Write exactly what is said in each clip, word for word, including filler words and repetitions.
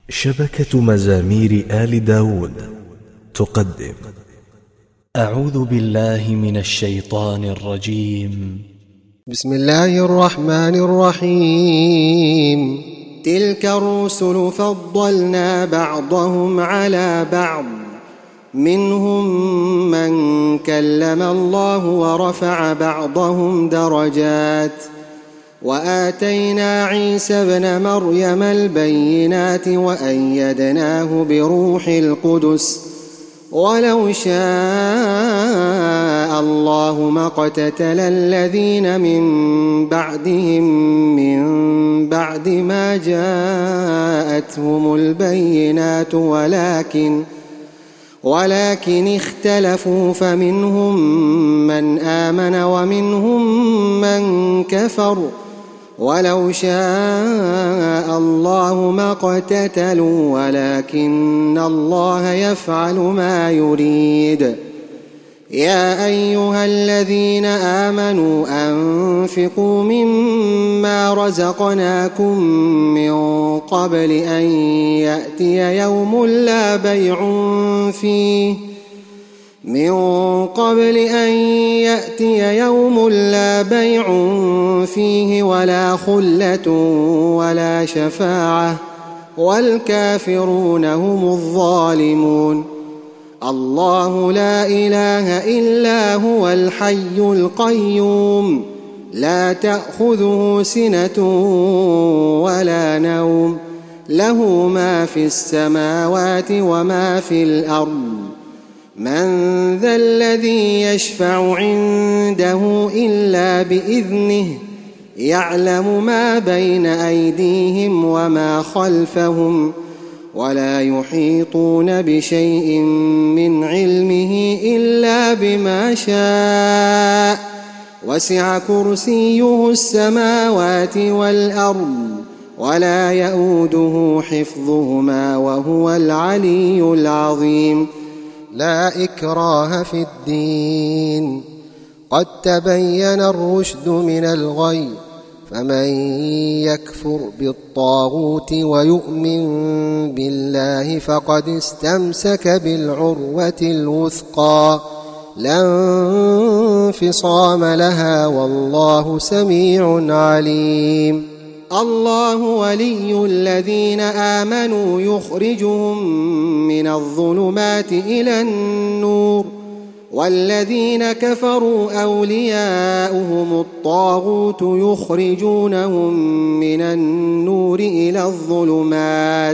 شبكة مزامير آل داود تقدم. أعوذ بالله من الشيطان الرجيم. بسم الله الرحمن الرحيم. تلك الرسل فضلنا بعضهم على بعض، منهم من كلم الله ورفع بعضهم درجات، وآتينا عيسى ابن مريم البينات وأيدناه بروح القدس، ولو شاء الله ما اقتتل الذين من بعدهم من بعد ما جاءتهم البينات ولكن ولكن اختلفوا، فمنهم من آمن ومنهم من كفر، ولو شاء الله ما اقتتلوا ولكن الله يفعل ما يريد. يا أيها الذين آمنوا أنفقوا مما رزقناكم من قبل أن يأتي يوم لا بيع فيه من قبل أن يأتي يوم لا بيع فيه ولا خلة ولا شفاعة، والكافرون هم الظالمون. الله لا إله إلا هو الحي القيوم، لا تأخذه سنة ولا نوم، له ما في السماوات وما في الأرض. من ذا الذي يشفع عنده إلا بإذنه، يعلم ما بين أيديهم وما خلفهم، ولا يحيطون بشيء من علمه إلا بما شاء، وسع كرسيه السماوات والأرض، ولا يؤوده حفظهما وهو العلي العظيم. لا إكراه في الدين، قد تبين الرشد من الغي، فمن يكفر بالطاغوت ويؤمن بالله فقد استمسك بالعروة الوثقى، لا انفصام لها، والله سميع عليم. الله ولي الذين آمنوا يخرجهم من الظلمات إلى النور، والذين كفروا أولياؤهم الطاغوت يخرجونهم من النور إلى الظلمات،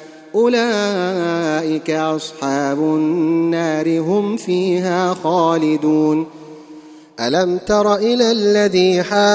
أولئك أصحاب النار هم فيها خالدون. ألم تر إلى الذي حاج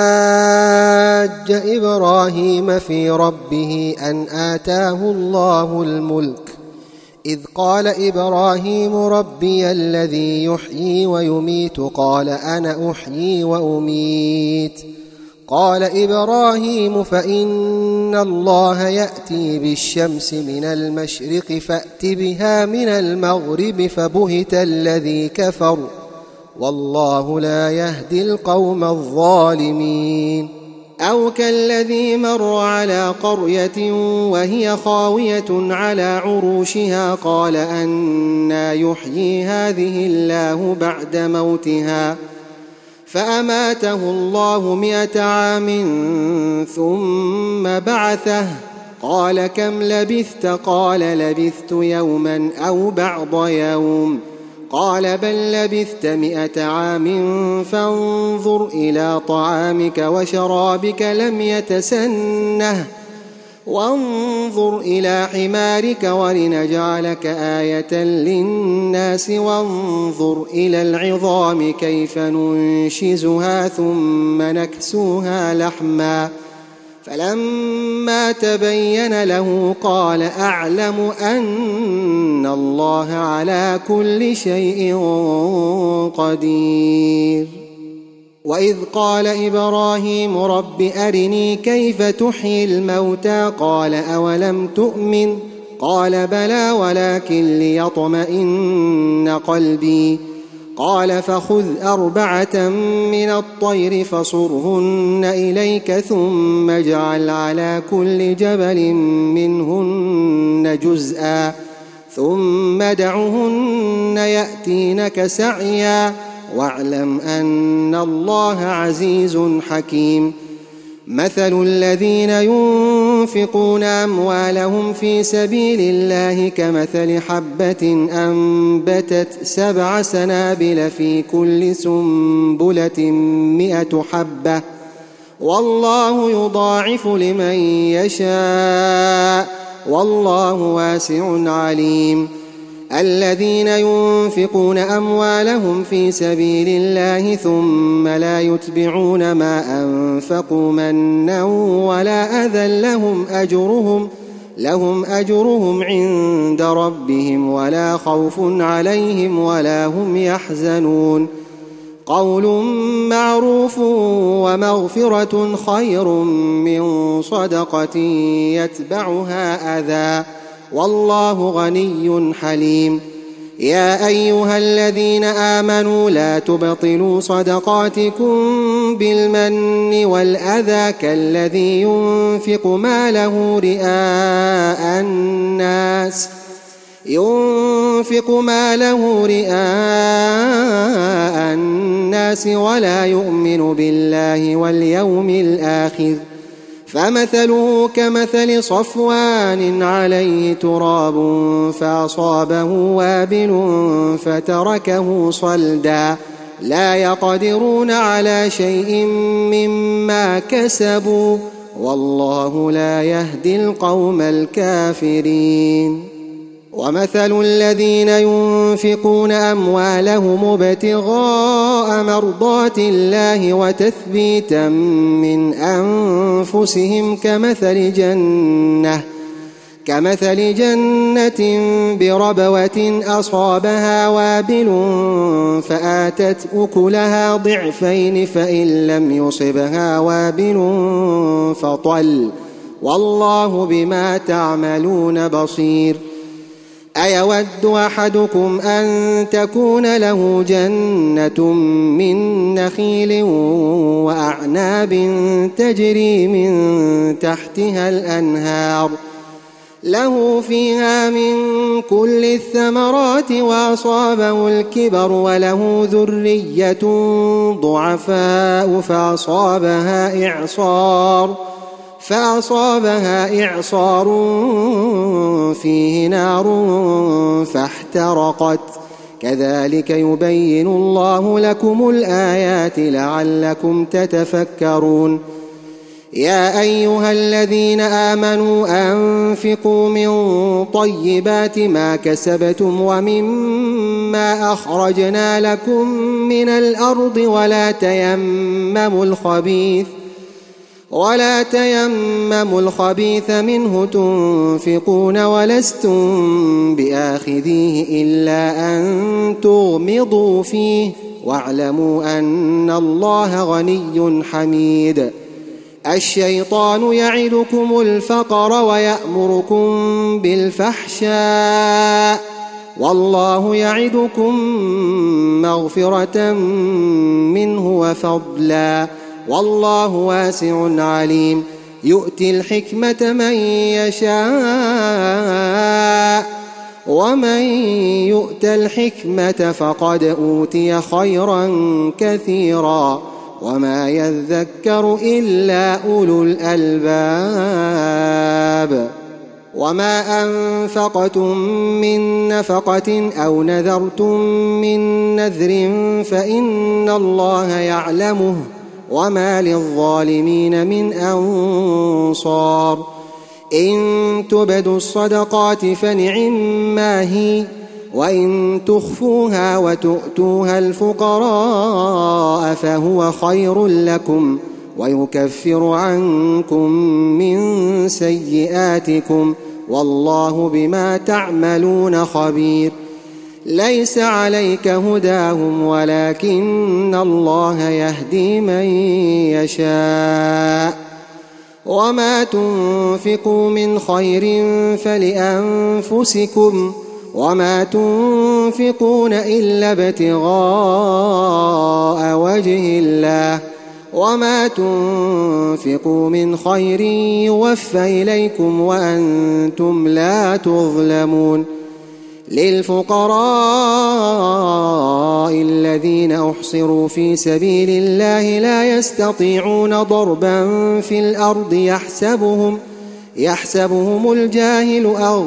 إبراهيم في ربه أن آتاه الله الملك، إذ قال إبراهيم ربي الذي يحيي ويميت، قال أنا أحيي وأميت. قال إبراهيم فإن الله يأتي بالشمس من المشرق فأت بها من المغرب، فبهت الذي كفر، والله لا يهدي القوم الظالمين. أو كالذي مر على قرية وهي خاوية على عروشها، قال أنى يحيي هذه الله بعد موتها، فأماته الله مئة عام ثم بعثه، قال كم لبثت؟ قال لبثت يوما أو بعض يوم، قال بل لبثت مئة عام فانظر إلى طعامك وشرابك لم يتسنه، وانظر إلى حمارك ولنجعلك آية للناس، وانظر إلى العظام كيف ننشزها ثم نكسوها لحما، فلما تبين له قال أعلم أن الله على كل شيء قدير. وإذ قال إبراهيم رب أرني كيف تحيي الموتى، قال أولم تؤمن؟ قال بلى ولكن ليطمئن قلبي، قال فخذ أربعة من الطير فصرهن إليك ثم اجعل على كل جبل منهن فآتوهن جزءا ثم دعهن يأتينك سعيا واعلم أن الله عزيز حكيم. مثل الذين ينفقون أموالهم في سبيل الله كمثل حبة أنبتت سبع سنابل في كل سنبلة مئة حبة والله يضاعف لمن يشاء والله واسع عليم. الذين ينفقون أموالهم في سبيل الله ثم لا يتبعون ما أنفقوا منا ولا أذى لهم أجرهم لهم أجرهم عند ربهم ولا خوف عليهم ولا هم يحزنون. قول معروف ومغفرة خير من صدقة يتبعها أذى والله غني حليم. يا أيها الذين آمنوا لا تبطلوا صدقاتكم بالمن والأذى كالذي ينفق ماله رئاء الناس ينفق ماله رئاء الناس ولا يؤمن بالله واليوم الآخر فمثله كمثل صفوان عليه تراب فأصابه وابل فتركه صلدا لا يقدرون على شيء مما كسبوا والله لا يهدي القوم الكافرين. ومثل الذين ينفقون أموالهم ابتغاء مرضات الله وتثبيتا من أنفسهم كمثل جنة كمثل جنة بربوة أصابها وابل فآتت أكلها ضعفين فإن لم يصبها وابل فطل والله بما تعملون بصير. أيود أحدكم أن تكون له جنة من نخيل وأعناب تجري من تحتها الأنهار له فيها من كل الثمرات وأصابه الكبر وله ذرية ضعفاء فأصابها إعصار فأصابها إعصار فيه نار فاحترقت كذلك يبين الله لكم الآيات لعلكم تتفكرون. يا أيها الذين آمنوا أنفقوا من طيبات ما كسبتم ومما أخرجنا لكم من الأرض ولا تيمموا الخبيث ولا تيمموا الخبيث منه تنفقون ولستم بآخذيه إلا أن تغمضوا فيه واعلموا أن الله غني حميد. الشيطان يعدكم الفقر ويأمركم بالفحشاء والله يعدكم مغفرة منه وفضلا والله واسع عليم. يؤتي الحكمة من يشاء ومن يؤت الحكمة فقد أوتي خيرا كثيرا وما يذكر إلا أولو الألباب. وما أنفقتم من نفقة أو نذرتم من نذر فإن الله يعلمه وما للظالمين من أنصار. إن تبدوا الصدقات فنعما هي وإن تخفوها وتؤتوها الفقراء فهو خير لكم ويكفر عنكم من سيئاتكم والله بما تعملون خبير. ليس عليك هداهم ولكن الله يهدي من يشاء وما تنفقوا من خير فلأنفسكم وما تنفقون إلا ابتغاء وجه الله وما تنفقوا من خير يوفى إليكم وأنتم لا تظلمون للفقراء الذين أحصروا في سبيل الله لا يستطيعون ضربا في الأرض يحسبهم يحسبهم الجاهل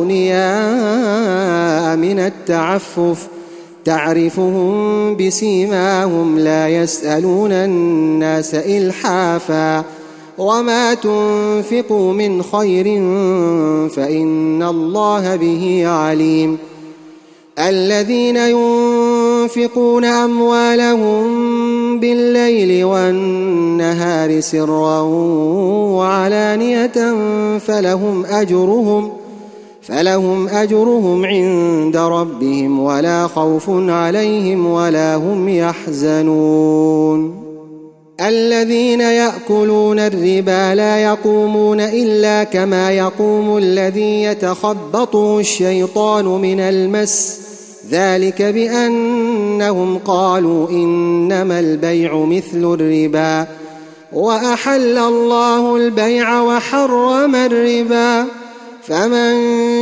أغنياء من التعفف تعرفهم بسيماهم لا يسألون الناس إلحافا وما تنفقوا من خير فإن الله به عليم الذين ينفقون أموالهم بالليل والنهار سرا وعلانية فلهم أجرهم فلهم أجرهم عند ربهم ولا خوف عليهم ولا هم يحزنون الذين يأكلون الربا لا يقومون إلا كما يقوم الذي يتخبطه الشيطان من المس ذلك بأنهم قالوا إنما البيع مثل الربا وأحل الله البيع وحرم الربا فمن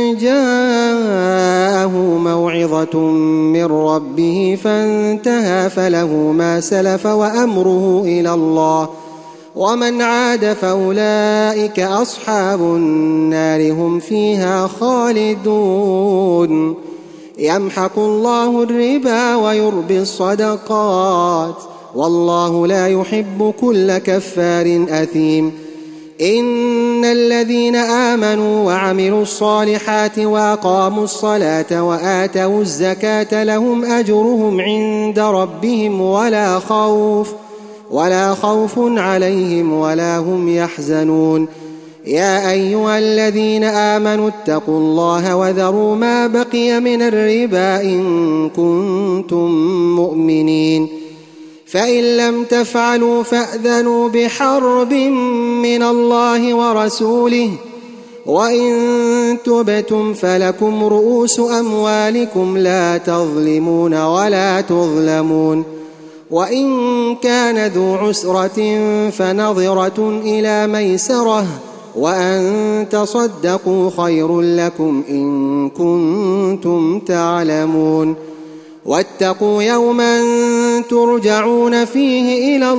جاءه موعظة من ربه فانتهى فله ما سلف وأمره إلى الله ومن عاد فأولئك أصحاب النار هم فيها خالدون يمحق الله الربا ويربي الصدقات والله لا يحب كل كفار أثيم إن الذين آمنوا وعملوا الصالحات وأقاموا الصلاة وآتوا الزكاة لهم أجرهم عند ربهم ولا خوف ولا خوف عليهم ولا هم يحزنون يا أيها الذين آمنوا اتقوا الله وذروا ما بقي من الربا إن كنتم مؤمنين فإن لم تفعلوا فأذنوا بحرب من الله ورسوله وإن تبتم فلكم رؤوس أموالكم لا تظلمون ولا تظلمون وإن كان ذو عسرة فنظرة إلى ميسرة وأن تصدقوا خير لكم إن كنتم تعلمون واتقوا يوما ترجعون فيه إلى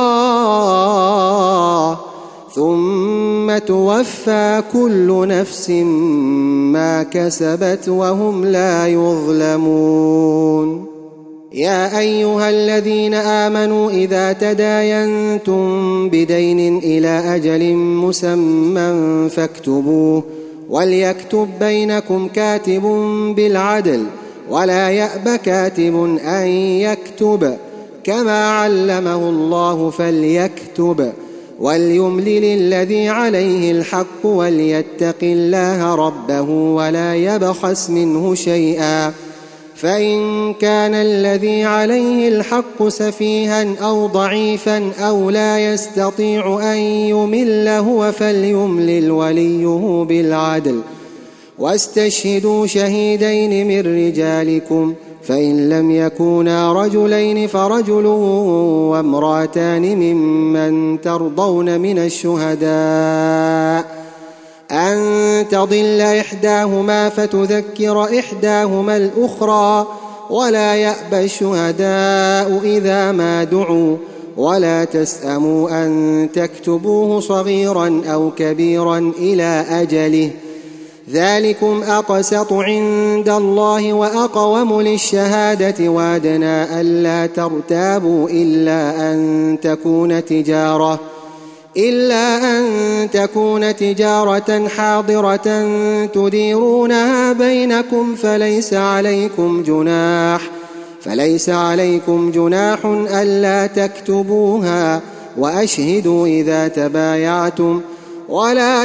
الله ثم توفى كل نفس ما كسبت وهم لا يظلمون يا أيها الذين آمنوا إذا تداينتم بدين إلى أجل مسمى فاكتبوه وليكتب بينكم كاتب بالعدل ولا يأب كاتب أن يكتب كما علمه الله فليكتب وليملل الذي عليه الحق وليتق الله ربه ولا يبخس منه شيئا فإن كان الذي عليه الحق سفيها أو ضعيفا أو لا يستطيع أن يمل هو فليملل وليه بالعدل واستشهدوا شهيدين من رجالكم فإن لم يكونا رجلين فرجل وامرأتان ممن ترضون من الشهداء أن تضل إحداهما فتذكر إحداهما الأخرى ولا يأبى الشهداء إذا ما دعوا ولا تسأموا أن تكتبوه صغيرا أو كبيرا إلى أجله ذلكم أقسط عند الله وأقوم للشهادة وأدنى ألا ترتابوا إلا أن تكون تجارة إلا أن تكون تجارة حاضرة تديرونها بينكم فليس عليكم جناح فليس عليكم جناح ألا تكتبوها وأشهدوا إذا تبايعتم ولا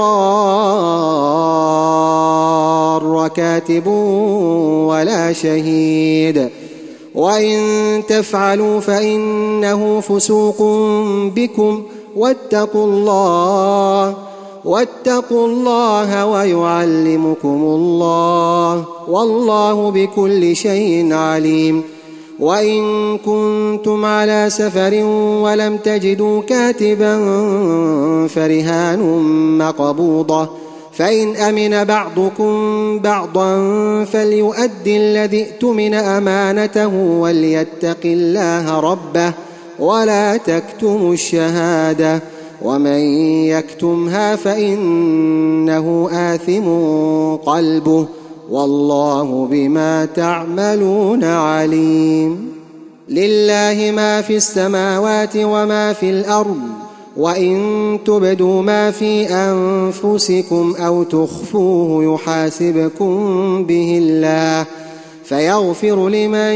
يضار كاتب ولا شهيد وإن تفعلوا فإنه فسوق بكم واتقوا الله واتقوا الله ويعلمكم الله والله بكل شيء عليم وإن كنتم على سفر ولم تجدوا كاتبا فرهان مقبوضة، فإن أمن بعضكم بعضا فليؤدي الذي اؤتمن أمانته وليتق الله ربه ولا تكتموا الشهادة، ومن يكتمها فإنه آثم قلبه والله بما تعملون عليم. لله ما في السماوات وما في الأرض، وإن تبدوا ما في أنفسكم أو تخفوه يحاسبكم به الله فيغفر لمن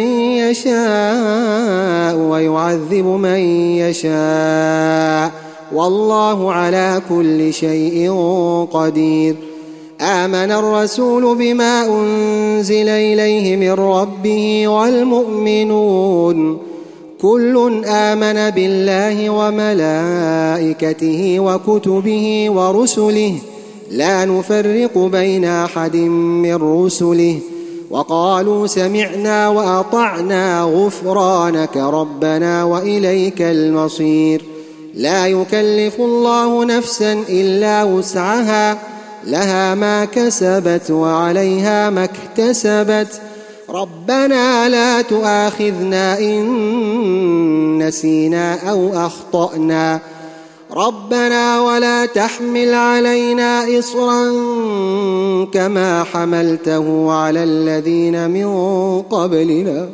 يشاء ويعذب من يشاء والله على كل شيء قدير. آمن الرسول بما أنزل إليه من ربه والمؤمنون كل آمن بالله وملائكته وكتبه ورسله لا نفرق بين أحد من رسله وقالوا سمعنا وأطعنا غفرانك ربنا وإليك المصير. لا يكلف الله نفسا إلا وسعها لها ما كسبت وعليها ما اكتسبت ربنا لا تؤاخذنا إن نسينا أو أخطأنا ربنا ولا تحمل علينا إصرا كما حملته على الذين من قبلنا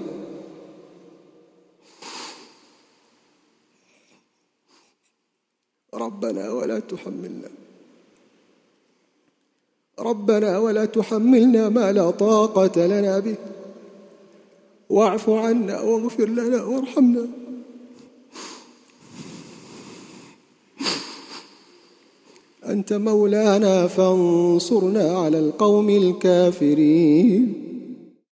ربنا ولا تحملنا ربنا ولا تحملنا ما لا طاقة لنا به واعف عنا واغفر لنا وارحمنا أنت مولانا فانصرنا على القوم الكافرين.